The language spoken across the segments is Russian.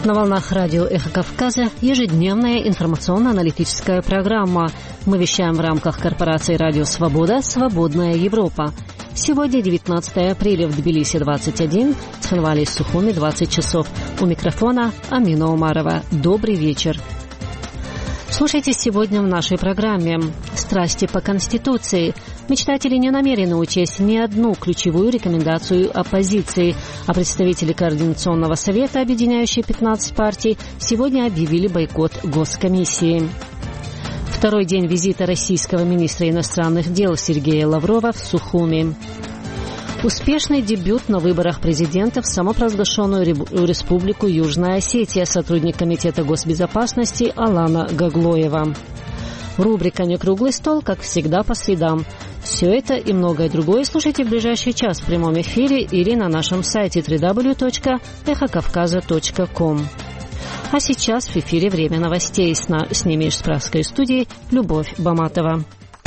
На волнах радио «Эхо Кавказа» ежедневная информационно-аналитическая программа. Мы вещаем в рамках корпорации «Радио Свобода. Свободная Европа». Сегодня 19 апреля в Тбилиси 21, в Цхинвале и Сухуми 20 часов. У микрофона Амина Умарова. Добрый вечер. Слушайте сегодня в нашей программе «Страсти по Конституции». Мечтатели не намерены учесть ни одну ключевую рекомендацию оппозиции, а представители Координационного совета, объединяющие 15 партий, сегодня объявили бойкот Госкомиссии. Второй день визита российского министра иностранных дел Сергея Лаврова в Сухуми. Успешный дебют на выборах президента в самопровозглашенную республику Южная Осетия, сотрудник Комитета госбезопасности Алана Гаглоева. Рубрика «Некруглый стол», как всегда, по средам. Все это и многое другое слушайте в ближайший час в прямом эфире или на нашем сайте www.эхокавказа.ком. А сейчас в эфире время новостей с ними из Пражской студии Любовь Баматова.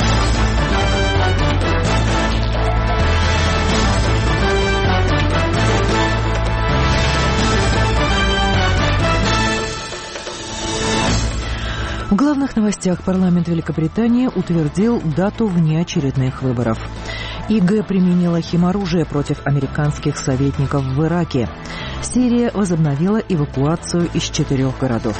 В главных новостях парламент Великобритании утвердил дату внеочередных выборов. ИГ применила химоружие против американских советников в Ираке. Сирия возобновила эвакуацию из 4 городов.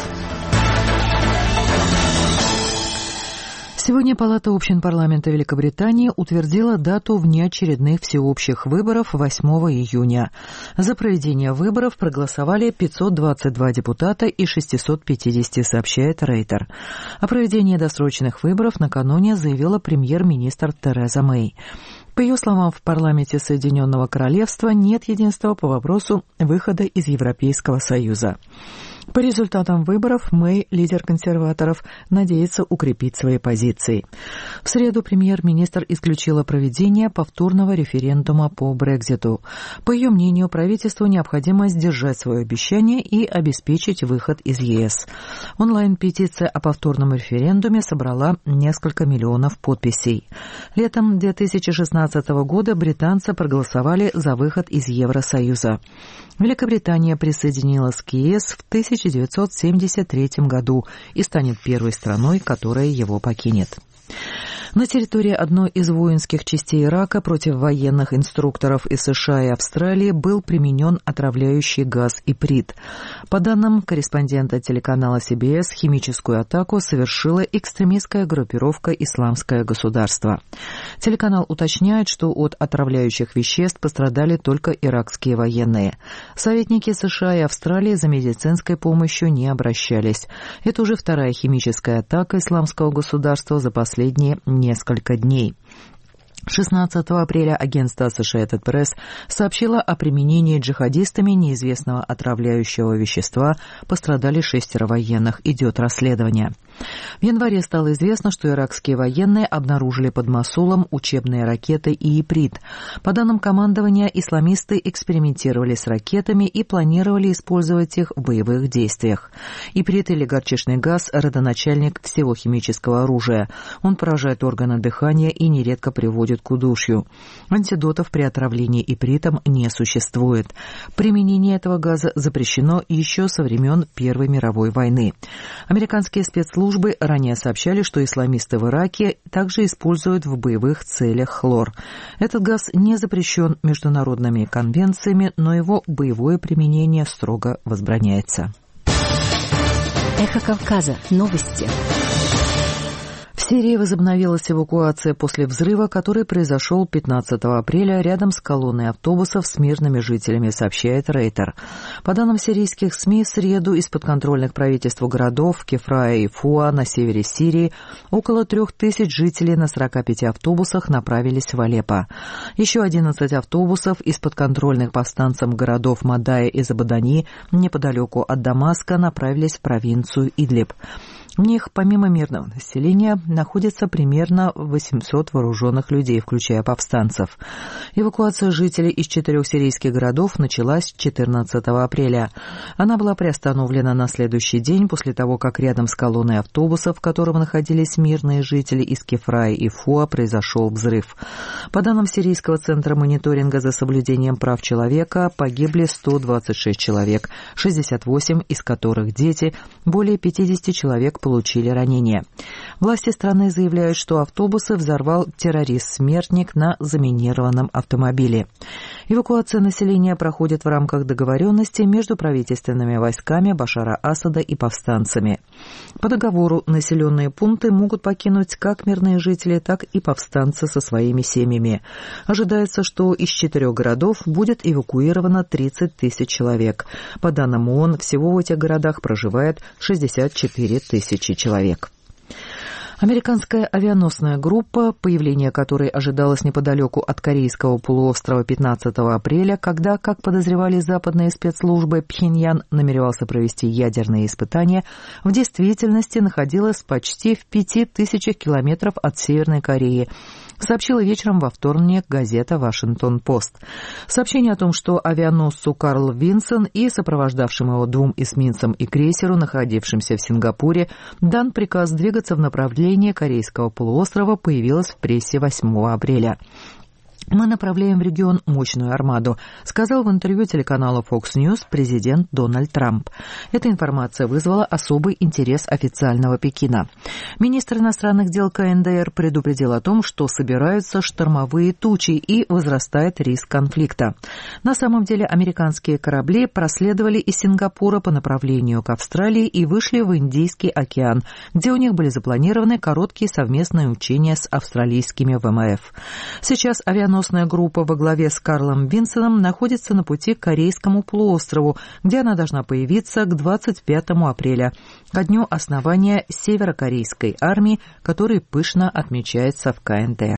Сегодня Палата общин парламента Великобритании утвердила дату внеочередных всеобщих выборов 8 июня. За проведение выборов проголосовали 522 депутата из 650, сообщает Рейтер. О проведении досрочных выборов накануне заявила премьер-министр Тереза Мэй. По ее словам, в парламенте Соединенного Королевства нет единства по вопросу выхода из Европейского Союза. По результатам выборов Мэй, лидер консерваторов, надеется укрепить свои позиции. В среду премьер-министр исключила проведение повторного референдума по Брекситу. По ее мнению, правительству необходимо сдержать свое обещание и обеспечить выход из ЕС. Онлайн-петиция о повторном референдуме собрала несколько миллионов подписей. Летом 2016 года британцы проголосовали за выход из Евросоюза. Великобритания присоединилась к ЕС в 1973 году и станет первой страной, которая его покинет. На территории одной из воинских частей Ирака против военных инструкторов из США и Австралии был применен отравляющий газ иприт. По данным корреспондента телеканала CBS, химическую атаку совершила экстремистская группировка «Исламское государство». Телеканал уточняет, что от отравляющих веществ пострадали только иракские военные. Советники США и Австралии за медицинской помощью не обращались. Это уже вторая химическая атака «Исламского государства» за последние несколько дней. 16 апреля агентство Associated Press сообщило о применении джихадистами неизвестного отравляющего вещества. Пострадали 6 военных. Идет расследование. В январе стало известно, что иракские военные обнаружили под Мосулом учебные ракеты и иприт. По данным командования, исламисты экспериментировали с ракетами и планировали использовать их в боевых действиях. Иприт или горчичный газ – родоначальник всего химического оружия. Он поражает органы дыхания и нередко приводит к удушью. Антидотов при отравлении ипритом не существует. Применение этого газа запрещено еще со времен Первой мировой войны. Американские спецслужбы ранее сообщали, что исламисты в Ираке также используют в боевых целях хлор. Этот газ не запрещен международными конвенциями, но его боевое применение строго возбраняется. Эхо Кавказа. Новости. В Сирии возобновилась эвакуация после взрыва, который произошел 15 апреля рядом с колонной автобусов с мирными жителями, сообщает Рейтер. По данным сирийских СМИ, в среду из подконтрольных правительству городов Кефрая и Фуа на севере Сирии около 3000 жителей на 45 автобусах направились в Алеппо. Еще 11 автобусов из подконтрольных повстанцам городов Мадая и Забадани неподалеку от Дамаска направились в провинцию Идлиб. В них, помимо мирного населения, находится примерно 800 вооруженных людей, включая повстанцев. Эвакуация жителей из 4 сирийских городов началась 14 апреля. Она была приостановлена на следующий день после того, как рядом с колонной автобусов, в котором находились мирные жители из Кефрая и Фуа, произошел взрыв. По данным Сирийского центра мониторинга за соблюдением прав человека, погибли 126 человек, 68 из которых дети, более 50 человек получили ранения. Власти страны заявляют, что автобусы взорвал террорист-смертник на заминированном автомобиле. Эвакуация населения проходит в рамках договоренности между правительственными войсками Башара Асада и повстанцами. По договору населенные пункты могут покинуть как мирные жители, так и повстанцы со своими семьями. Ожидается, что из 4 городов будет эвакуировано 30 тысяч человек. По данным ООН, всего в этих городах проживает 64 тысячи человек. Американская авианосная группа, появление которой ожидалось неподалеку от Корейского полуострова 15 апреля, когда, как подозревали западные спецслужбы, Пхеньян намеревался провести ядерные испытания, в действительности находилась почти в 5000 километров от Северной Кореи, сообщила вечером во вторник газета «Вашингтон-Пост». Сообщение о том, что авианосцу Карл Винсон и сопровождавшим его 2 эсминцам и крейсеру, находившимся в Сингапуре, дан приказ двигаться в направлении Корейского полуострова, появилось в прессе 8 апреля. «Мы направляем в регион мощную армаду», сказал в интервью телеканалу Fox News президент Дональд Трамп. Эта информация вызвала особый интерес официального Пекина. Министр иностранных дел КНДР предупредил о том, что собираются штормовые тучи и возрастает риск конфликта. На самом деле американские корабли проследовали из Сингапура по направлению к Австралии и вышли в Индийский океан, где у них были запланированы короткие совместные учения с австралийскими ВМФ. Сейчас авианосная группа во главе с Карлом Винсоном находится на пути к Корейскому полуострову, где она должна появиться к 25 апреля, ко дню основания северокорейской армии, который пышно отмечается в КНДР.